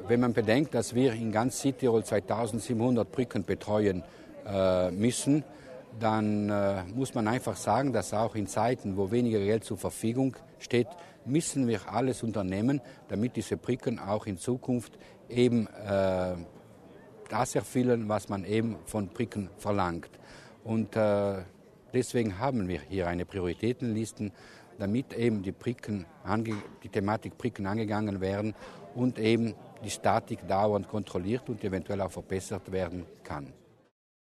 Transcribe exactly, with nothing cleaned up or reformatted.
Wenn man bedenkt, dass wir in ganz Südtirol zweitausendsiebenhundert Brücken betreuen äh, müssen, dann äh, muss man einfach sagen, dass auch in Zeiten, wo weniger Geld zur Verfügung steht, müssen wir alles unternehmen, damit diese Brücken auch in Zukunft eben äh, das erfüllen, was man eben von Brücken verlangt. Und äh, deswegen haben wir hier eine Prioritätenliste, damit eben die, Brücken ange- die Thematik Brücken angegangen werden und eben die Statik dauernd kontrolliert und eventuell auch verbessert werden kann.